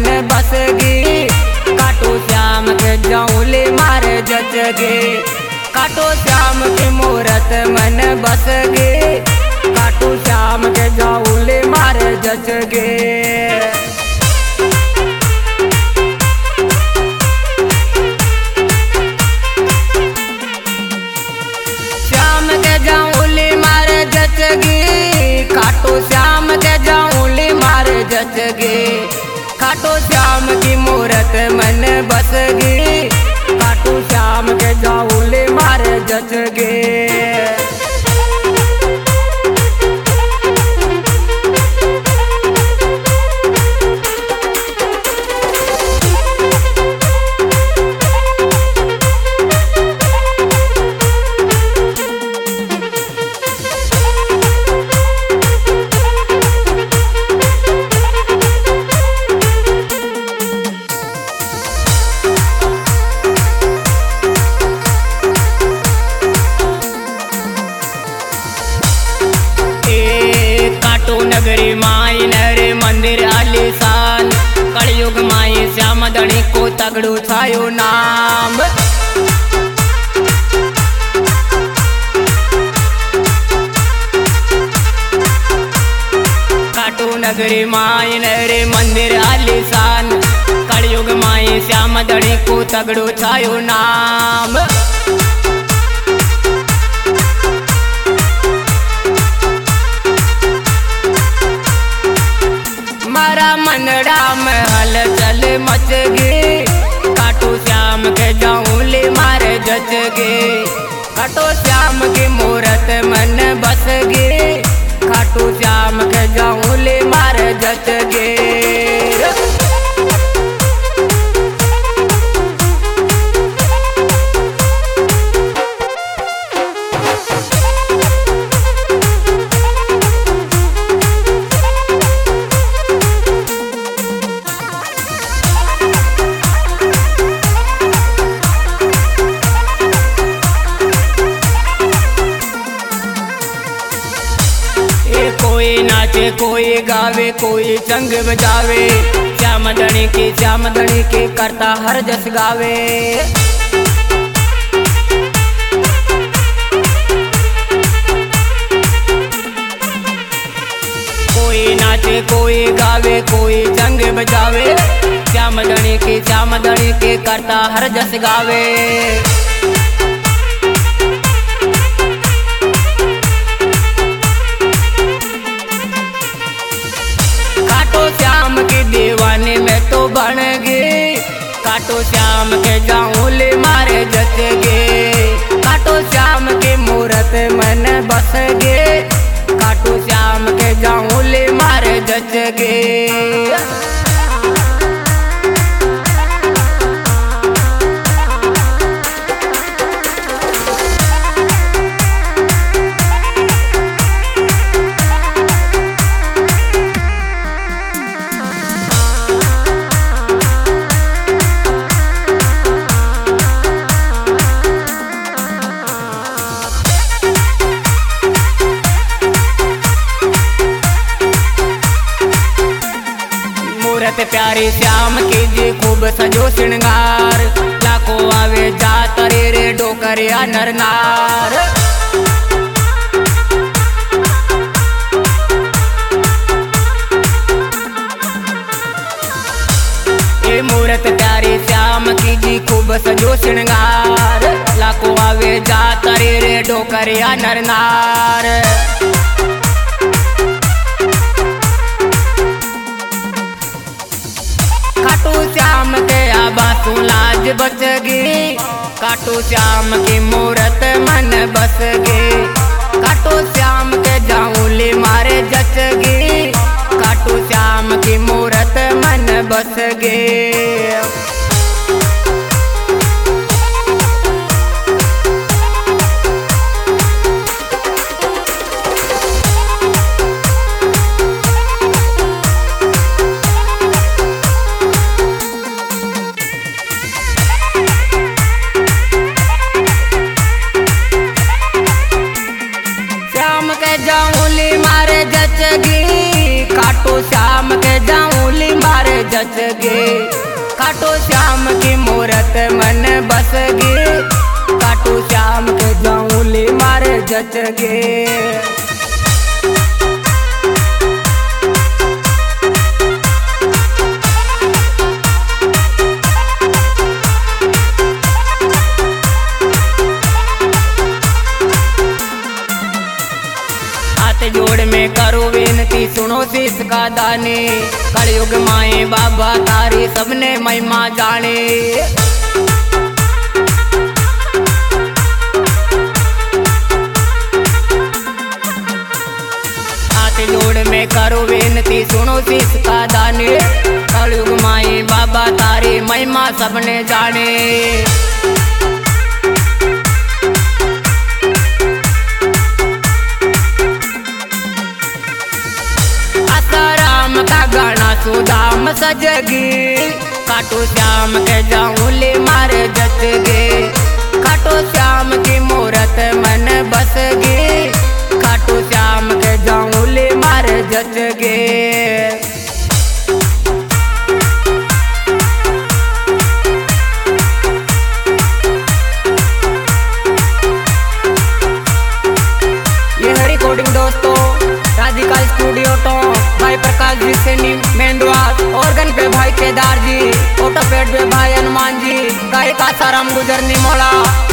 मन बसगी। काटो श्याम के जाऊली मारे जचगी। काटो श्याम की मूरत मन बसगी। काटो श्याम के जाऊली मारे जचगी। काटो श्याम के जाऊली मारे जचगी। काटो श्याम की मूरत मन बसगी। काटो श्याम के जाऊली मारे जचगी। नगरी माई नरे मंदिर आलीशान। कलयुग माई श्याम धणी को तगड़ू छायो नाम। काटो नगरी माई नरे मंदिर आलीशान। कलयुग माई श्याम धणी को तगड़ू छायो नाम। मारा मनड़ा में हलचल मचगी। काटो श्याम के जाऊली मारे जचगी। काटो श्याम की मूरत मन बसगी। काटो श्याम के जाऊली मारे जचगी। कोई नाचे कोई गावे कोई चंग बजावे। श्याम धणी की करता हर जस गावे। कोई नाचे कोई गावे कोई चंग बजावे। श्याम धणी की करता हर जस गावे। श्याम की दीवानी में तो बन गई। काटो श्याम के जाऊली मारे जचगी। काटो श्याम की मूरत मन बसगी। काटो श्याम के जाऊली मारे जचगी। प्यारी श्याम की जी खूब सजो श्रृंगार। लाखों आवे जात रे डोकरिया नरनार। ये मूरत प्यारी श्याम की जी खूब सजो श्रृंगार। लाखों आवे जात रे डोकरिया नरनार। काटो श्याम के आबासू लाज बचगी। काटो श्याम की मूरत मन बसगी। काटो श्याम के जाऊली मारे जचगी। काटो श्याम की मूरत मन बसगी। जच गे। खाटू श्याम की मूरत मन बस गे, खाटू श्याम के जाऊली मारे जच गे। जोड़ में करो विनती सुनो शीश का दाने, कलयुग माए बाबा तारी सबने महिमा जाने। हाथ जोड़ में करो विनती सुनो शीश का दाने, कलयुग माए बाबा तारी महिमा सबने जाने। गाना सुदाम सजगी, खाटू श्याम के जाऊली मारे जच गे। खाटू श्याम की मूरत मन बस गे, खाटू श्याम के जाऊली मारे जच गे। ये रिकॉर्डिंग दोस्तों राधिका स्टूडियो तो भाई प्रकाश जी सैनी मेंदवास, ऑर्गन पे भाई केदार जी, ऑटोपेड पे भाई हनुमान जी, गायक आसाराम गुजरनी मोला।